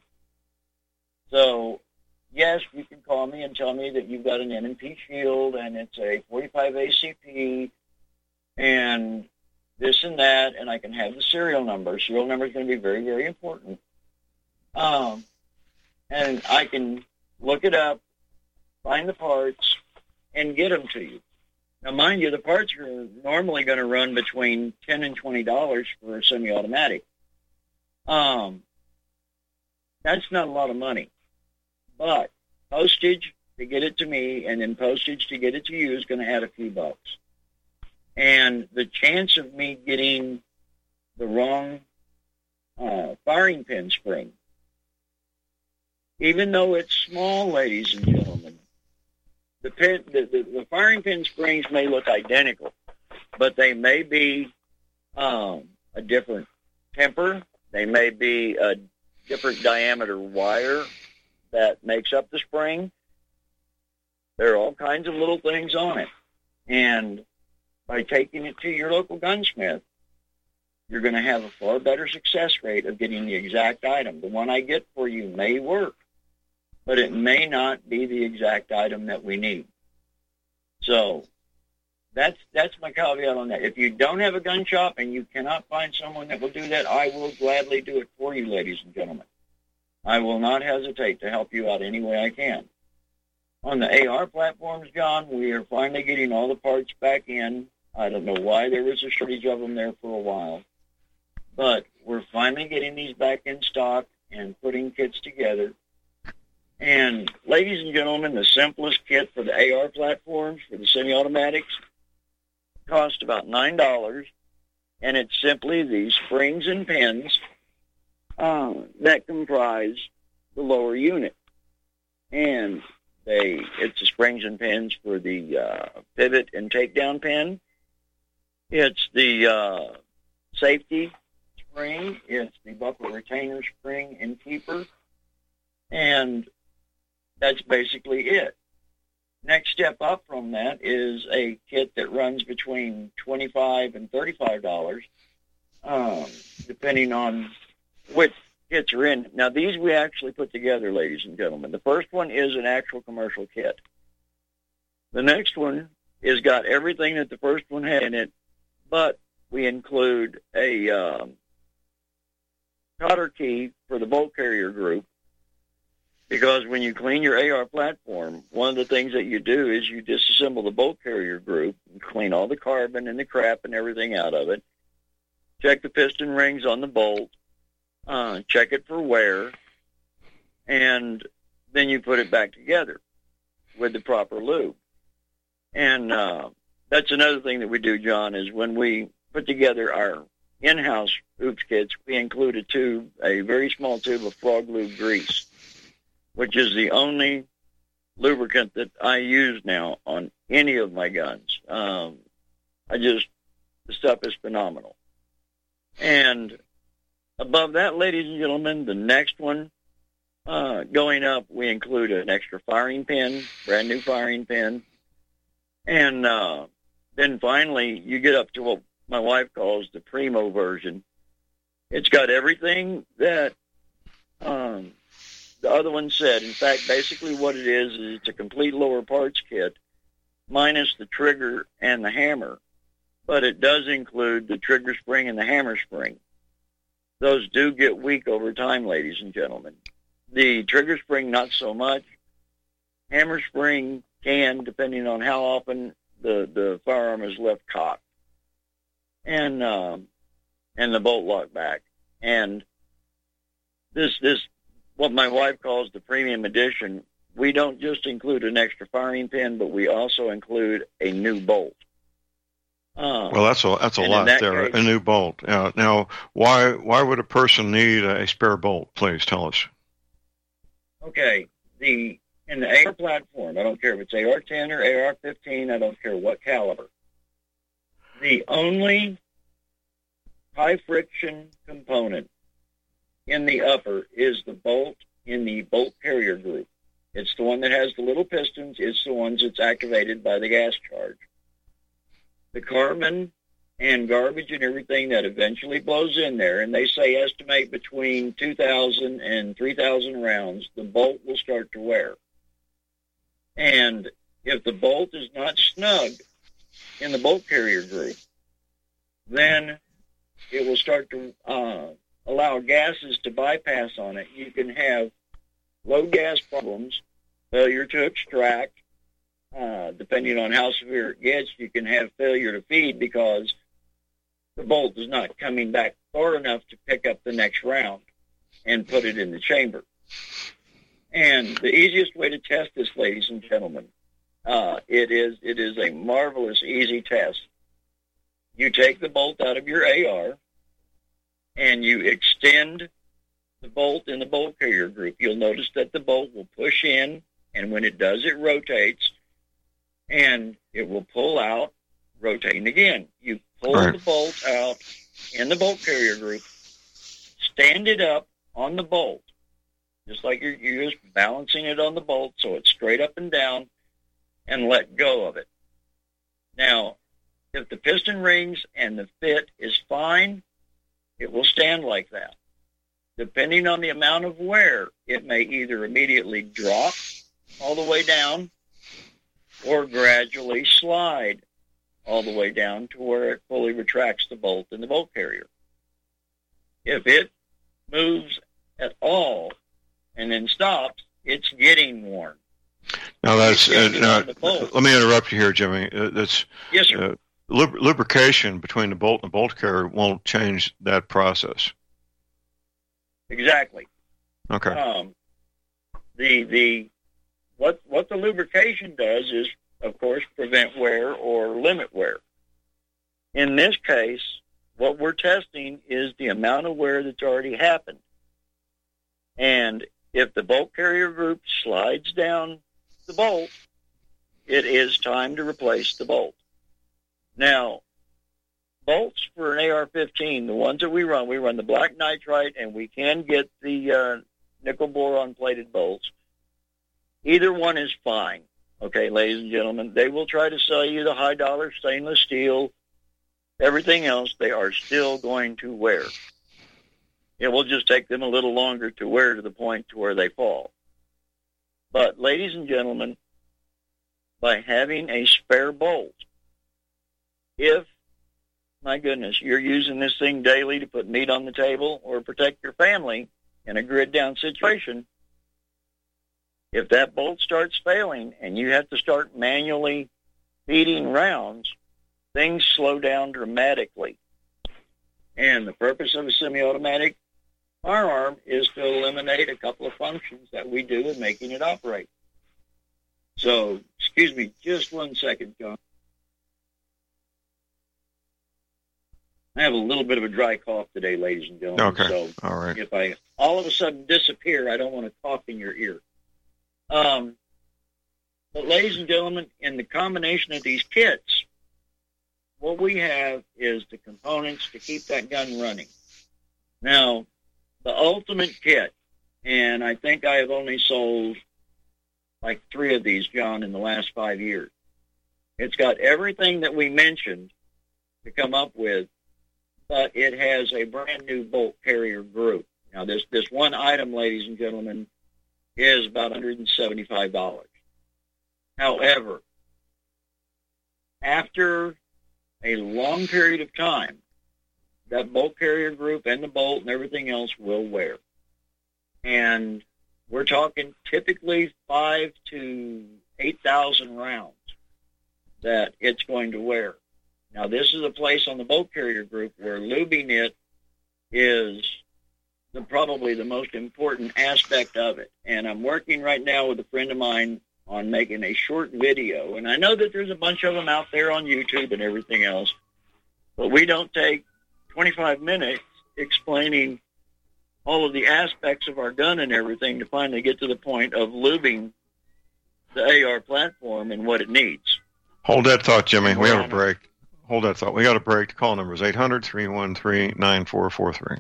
So, yes, you can call me and tell me that you've got an M and P Shield and it's a forty-five A C P and this and that, and I can have the serial number. Serial number is going to be very, very important. Um, and I can look it up, find the parts, and get them to you. Now, mind you, the parts are normally going to run between ten and twenty dollars for a semi-automatic. Um, that's not a lot of money. But postage to get it to me and then postage to get it to you is going to add a few bucks. And the chance of me getting the wrong uh, firing pin spring, even though it's small, ladies and gentlemen, the, pin, the, the, the firing pin springs may look identical, but they may be um, a different temper. They may be a different diameter wire that makes up the spring. There are all kinds of little things on it. And by taking it to your local gunsmith, you're going to have a far better success rate of getting the exact item. The one I get for you may work, but it may not be the exact item that we need. So that's that's my caveat on that. If you don't have a gun shop and you cannot find someone that will do that, I will gladly do it for you, ladies and gentlemen. I will not hesitate to help you out any way I can. On the A R platforms, John, we are finally getting all the parts back in. I don't know why there was a shortage of them there for a while, but we're finally getting these back in stock and putting kits together. And ladies and gentlemen, the simplest kit for the A R platforms, for the semi-automatics, cost about nine dollars, and it's simply these springs and pins uh, that comprise the lower unit. And they it's the springs and pins for the uh, pivot and takedown pin. It's the uh, safety spring. It's the buckle retainer spring and keeper. And that's basically it. Next step up from that is a kit that runs between twenty-five dollars and thirty-five dollars, um, depending on which kits are in. Now, these we actually put together, ladies and gentlemen. The first one is an actual commercial kit. The next one has got everything that the first one had in it, but we include a um, cotter key for the bolt carrier group, because when you clean your A R platform, one of the things that you do is you disassemble the bolt carrier group and clean all the carbon and the crap and everything out of it, check the piston rings on the bolt, uh, check it for wear, and then you put it back together with the proper lube. And uh, that's another thing that we do, John, is when we put together our in-house oops kits, we include a tube, a very small tube of frog lube grease, which is the only lubricant that I use now on any of my guns. Um, I just, the stuff is phenomenal. And above that, ladies and gentlemen, the next one uh, going up, we include an extra firing pin, brand new firing pin, And uh, then finally, you get up to what my wife calls the primo version. It's got everything that um, the other one said. In fact, basically what it is is it's a complete lower parts kit minus the trigger and the hammer. But it does include the trigger spring and the hammer spring. Those do get weak over time, ladies and gentlemen. The trigger spring, not so much. Hammer spring can, depending on how often the, the firearm is left cocked. And um, and the bolt lock back. And this, this, what my wife calls the premium edition, we don't just include an extra firing pin, but we also include a new bolt. Um, well, that's a that's a lot that there. case, a new bolt. Uh, now, why why would a person need a spare bolt? Please tell us. Okay, the in the A R platform, I don't care if it's A R ten or A R fifteen, I don't care what caliber. The only high friction component in the upper is the bolt in the bolt carrier group. It's the one that has the little pistons. It's the ones that's activated by the gas charge. The carbon and garbage and everything that eventually blows in there, and they say estimate between two thousand and three thousand rounds, the bolt will start to wear. And if the bolt is not snug in the bolt carrier group, then it will start to uh, allow gases to bypass on it. You can have low gas problems, failure to extract. Uh, depending on how severe it gets, you can have failure to feed because the bolt is not coming back far enough to pick up the next round and put it in the chamber. And the easiest way to test this, ladies and gentlemen, uh, it is it is a marvelous, easy test. You take the bolt out of your A R and you extend the bolt in the bolt carrier group. You'll notice that the bolt will push in, and when it does, it rotates. And it will pull out, rotating again. You pull right. the bolt out in the bolt carrier group, stand it up on the bolt, just like you're, you're just balancing it on the bolt so it's straight up and down, and let go of it. Now, if the piston rings and the fit is fine, it will stand like that. Depending on the amount of wear, it may either immediately drop all the way down or gradually slide all the way down to where it fully retracts the bolt in the bolt carrier. If it moves at all and then stops, it's getting worn. Now that's uh, now, let me interrupt you here, Jimmy. Uh, that's yes, sir. Uh, lub- lubrication between the bolt and the bolt carrier won't change that process. Exactly. Okay. Um, the the what what the lubrication does is, of course, prevent wear or limit wear. In this case, what we're testing is the amount of wear that's already happened. And if the bolt carrier group slides down the bolt, it is time to replace the bolt. Now, bolts for an A R fifteen, the ones that we run, we run the black nitride, and we can get the uh, nickel boron plated bolts. Either one is fine. Okay, ladies and gentlemen, they will try to sell you the high dollar stainless steel, everything else. They are still going to wear. It will just take them a little longer to wear to the point to where they fall. But ladies and gentlemen, by having a spare bolt, if, my goodness, you're using this thing daily to put meat on the table or protect your family in a grid down situation, if that bolt starts failing and you have to start manually feeding rounds, things slow down dramatically. And the purpose of a semi-automatic firearm is to eliminate a couple of functions that we do in making it operate. So, excuse me just one second, John. I have a little bit of a dry cough today, ladies and gentlemen. Okay, so all right. If I all of a sudden disappear, I don't want to cough in your ear. Um, but ladies and gentlemen, in the combination of these kits, what we have is the components to keep that gun running. Now, the ultimate kit, and I think I have only sold like three of these, John, in the last five years. It's got everything that we mentioned to come up with, but it has a brand new bolt carrier group. Now, this, this one item, ladies and gentlemen, is about one hundred seventy-five dollars. However, after a long period of time, that bolt carrier group and the bolt and everything else will wear. And we're talking typically five to eight thousand rounds that it's going to wear. Now, this is a place on the bolt carrier group where lubing it is the, probably the most important aspect of it. And I'm working right now with a friend of mine on making a short video. And I know that there's a bunch of them out there on YouTube and everything else, but we don't take twenty-five minutes explaining all of the aspects of our gun and everything to finally get to the point of lubing the A R platform and what it needs. Hold that thought, Jimmy. We have a break. Hold that thought. We got a break. The call number is eight hundred, three one three, nine four four three.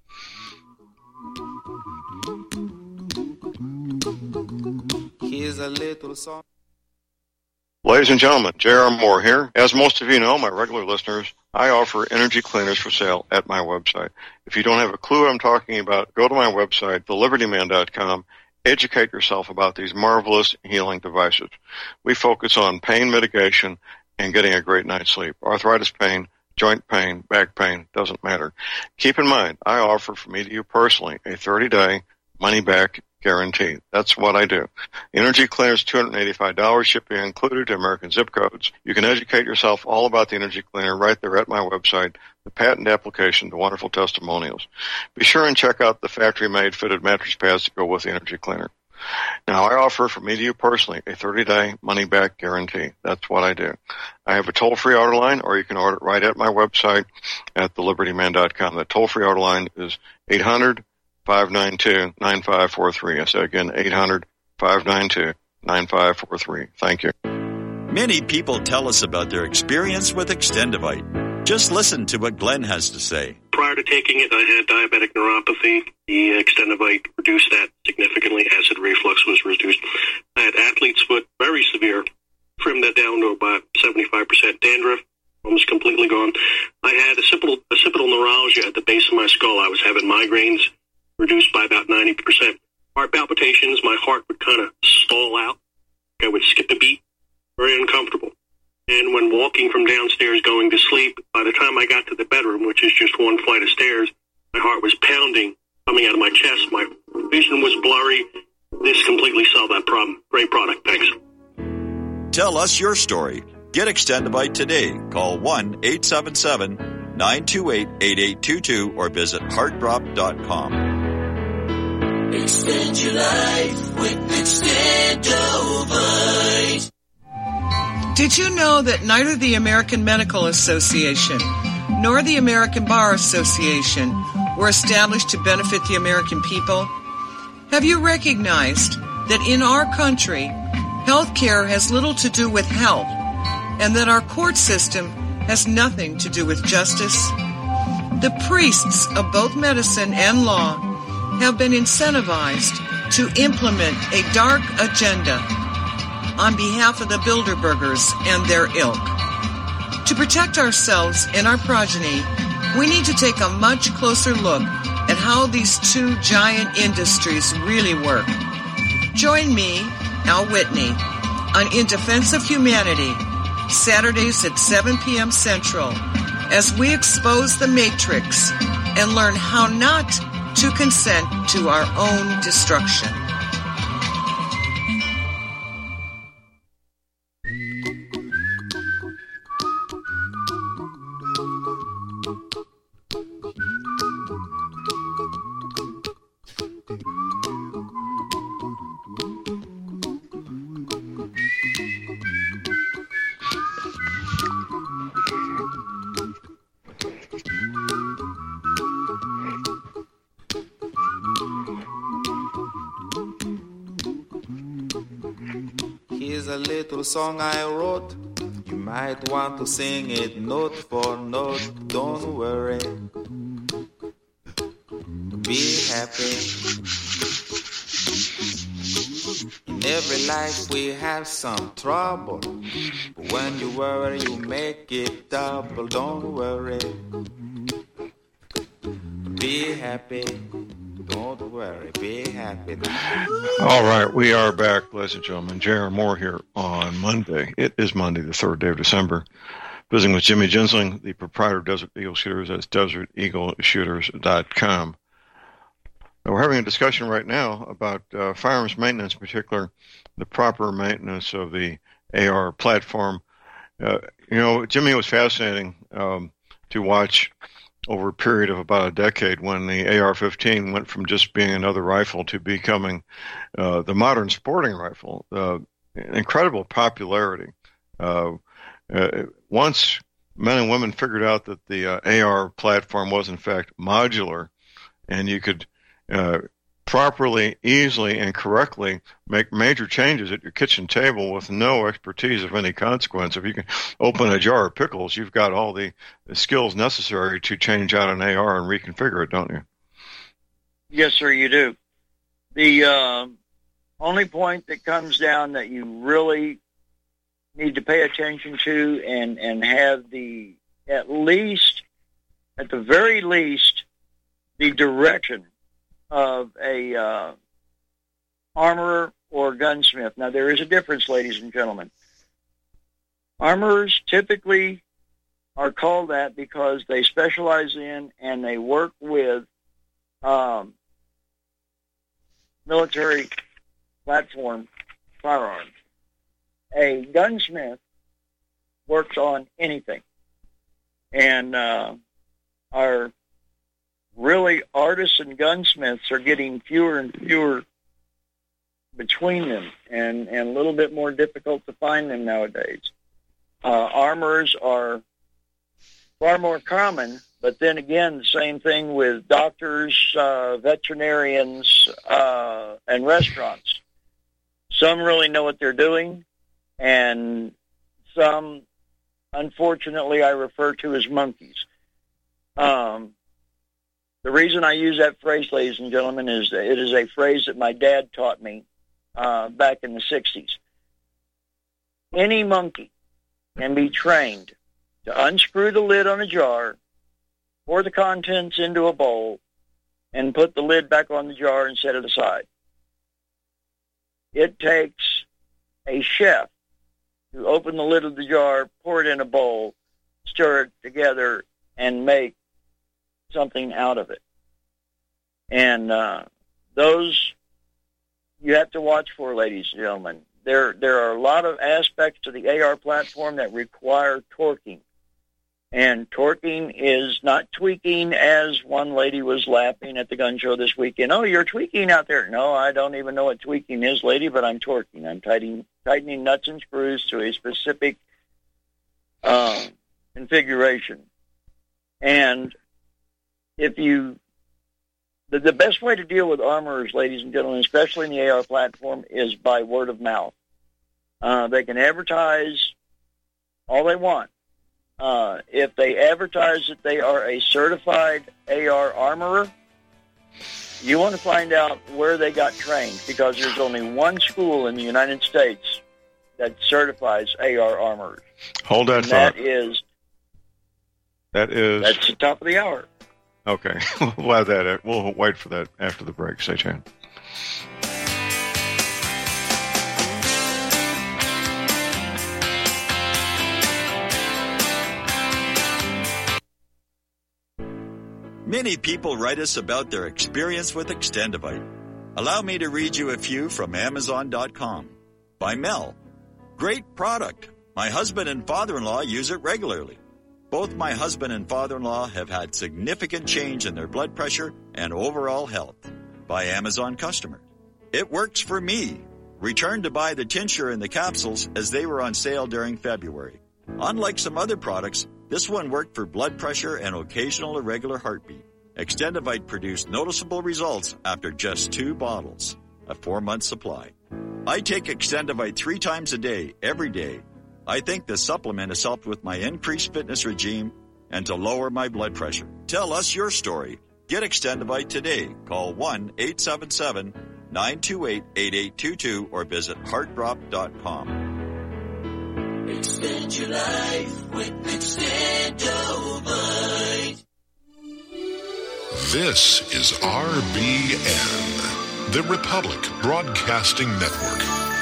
Here's a little song. Ladies and gentlemen, J R. Moore here. As most of you know, my regular listeners, I offer energy cleaners for sale at my website. If you don't have a clue what I'm talking about, go to my website, the liberty man dot com. Educate yourself about these marvelous healing devices. We focus on pain mitigation and getting a great night's sleep. Arthritis pain, joint pain, back pain, doesn't matter. Keep in mind, I offer from me to you personally a thirty-day money-back guarantee. That's what I do. Energy cleaners, two hundred eighty-five dollars, shipping included to American zip codes. You can educate yourself all about the energy cleaner right there at my website, the patent application, the wonderful testimonials. Be sure and check out the factory-made fitted mattress pads that go with the energy cleaner. Now, I offer from me to you personally a thirty-day money-back guarantee. That's what I do. I have a toll-free order line, or you can order it right at my website at the liberty man dot com. The toll-free order line is eight hundred, five nine two, nine five four three. I say again, eight hundred, five nine two, nine five four three. Thank you. Many people tell us about their experience with Extendivite. Just listen to what Glenn has to say. Prior to taking it, I had diabetic neuropathy. The Extendivite reduced that significantly. Acid reflux was reduced. I had athlete's foot, very severe. Trimmed that down to about seventy-five percent. Dandruff, almost completely gone. I had occipital, occipital neuralgia at the base of my skull. I was having migraines, reduced by about ninety percent. Heart palpitations, my heart would kind of stall out. I would skip a beat. Very uncomfortable. And when walking from downstairs going to sleep, by the time I got to the bedroom, which is just one flight of stairs, my heart was pounding, coming out of my chest. My vision was blurry. This completely solved that problem. Great product. Thanks. Tell us your story. Get Extendivite today. Call one eight seven seven, nine two eight, eight eight two two or visit heart drop dot com. Extend your life with Extendivite. Did you know that neither the American Medical Association nor the American Bar Association were established to benefit the American people? Have you recognized that in our country, health care has little to do with health, and that our court system has nothing to do with justice? The priests of both medicine and law have been incentivized to implement a dark agenda on behalf of the Bilderbergers and their ilk. To protect ourselves and our progeny, we need to take a much closer look at how these two giant industries really work. Join me, Al Whitney, on In Defense of Humanity, Saturdays at seven p.m. Central, as we expose the Matrix and learn how not to consent to our own destruction. Here's a little song I wrote. You might want to sing it note for note. Don't worry. Be happy. In Every life we have some trouble. But when you worry, you make it double. Don't worry. Be happy. Don't worry. Be happy. All right, we are back, ladies and gentlemen. J R. Moore here on Monday. It is Monday, the third day of December. Visiting with Jimmy Ginsling, the proprietor of Desert Eagle Shooters. That's desert eagle shooters dot com. Now, we're having a discussion right now about uh, firearms maintenance, in particular the proper maintenance of the A R platform. Uh, you know, Jimmy, it was fascinating um, to watch over a period of about a decade when the A R fifteen went from just being another rifle to becoming uh, the modern sporting rifle. Uh, incredible popularity. Uh, uh, once men and women figured out that the uh, A R platform was in fact modular, and you could uh, properly, easily, and correctly make major changes at your kitchen table with no expertise of any consequence. If you can open a jar of pickles, you've got all the, the skills necessary to change out an A R and reconfigure it, don't you? Yes, sir, you do. The uh, only point that comes down that you really need to pay attention to and, and have the, at least, at the very least, the direction of a uh, armorer or gunsmith. Now, there is a difference, ladies and gentlemen. Armorers typically are called that because they specialize in and they work with um, military platform firearms. A gunsmith works on anything. And uh, our really artists and gunsmiths are getting fewer and fewer between them, and, and a little bit more difficult to find them nowadays. Uh, armorers are far more common, but then again, the same thing with doctors, uh, veterinarians, uh, and restaurants. Some really know what they're doing, and some, unfortunately, I refer to as monkeys. Um, The reason I use that phrase, ladies and gentlemen, is that it is a phrase that my dad taught me uh, back in the sixties. Any monkey can be trained to unscrew the lid on a jar, pour the contents into a bowl, and put the lid back on the jar and set it aside. It takes a chef to open the lid of the jar, pour it in a bowl, stir it together, and make something out of it. And uh, those you have to watch for, ladies and gentlemen. There there are a lot of aspects to the A R platform that require torquing. And torquing is not tweaking, as one lady was laughing at the gun show this weekend. Oh, you're tweaking out there. No, I don't even know what tweaking is, lady, but I'm torquing. I'm tightening, tightening nuts and screws to a specific uh, configuration. And if you, the, the best way to deal with armorers, ladies and gentlemen, especially in the A R platform, is by word of mouth. Uh, they can advertise all they want. Uh, if they advertise that they are a certified A R armorer, you want to find out where they got trained, because there's only one school in the United States that certifies A R armorers. Hold that and thought. That is, that is... That's the top of the hour. Okay. We'll have that. We'll wait for that after the break. Stay tuned. Many people write us about their experience with Extendivite. Allow me to read you a few from Amazon dot com. By Mel. Great product. My husband and father-in-law use it regularly. Both my husband and father-in-law have had significant change in their blood pressure and overall health. By Amazon customer. It works for me. Returned to buy the tincture and the capsules as they were on sale during February. Unlike some other products, this one worked for blood pressure and occasional irregular heartbeat. Extendivite produced noticeable results after just two bottles, a four-month supply. I take Extendivite three times a day, every day. I think this supplement has helped with my increased fitness regime and to lower my blood pressure. Tell us your story. Get Extendivite today. Call one eight seven seven, nine two eight, eight eight two two or visit heart drop dot com. Extend your life with Extendovite. This is R B N, the Republic Broadcasting Network.